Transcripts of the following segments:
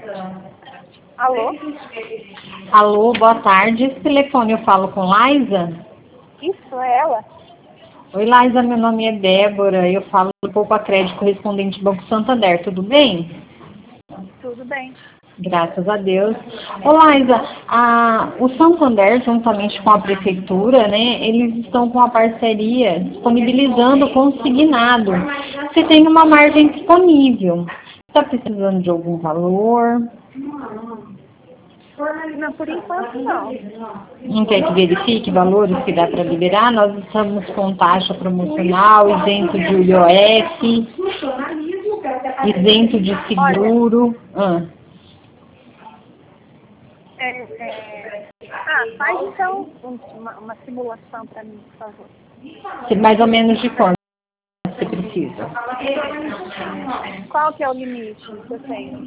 Alô? Alô, boa tarde. Esse telefone eu falo com Laisa? Isso, é ela? Oi, Laisa, meu nome é Débora. Eu falo do Poupa Crédito correspondente Banco Santander. Tudo bem? Tudo bem. Graças a Deus. Ô, Laisa, o Santander, juntamente com a Prefeitura, né, eles estão com a parceria disponibilizando o consignado. Você tem uma margem disponível. Está precisando de algum valor? Não, por enquanto não. Não quer que verifique valores que dá para liberar? Nós estamos com taxa promocional, isento de IOF, isento de seguro. Faz então uma simulação para mim, por favor. Mais ou menos de quanto você precisa? Qual que é o limite que eu tenho?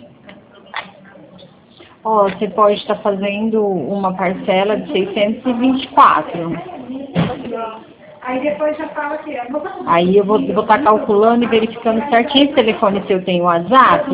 Você pode estar fazendo uma parcela de 624. Aí depois já fala que Aí eu vou estar calculando e verificando certinho. Esse telefone seu tem WhatsApp?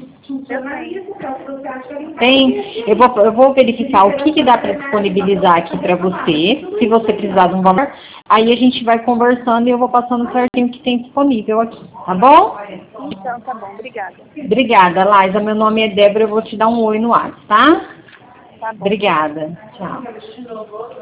Tem? Eu vou verificar o que dá para disponibilizar aqui para você, se você precisar de um valor. Aí a gente vai conversando e eu vou passando certinho o que tem disponível aqui, tá bom? Então, tá bom, obrigada. Obrigada, Laisa. Meu nome é Débora, eu vou te dar um oi no WhatsApp, tá? Tá bom. Obrigada. Tchau.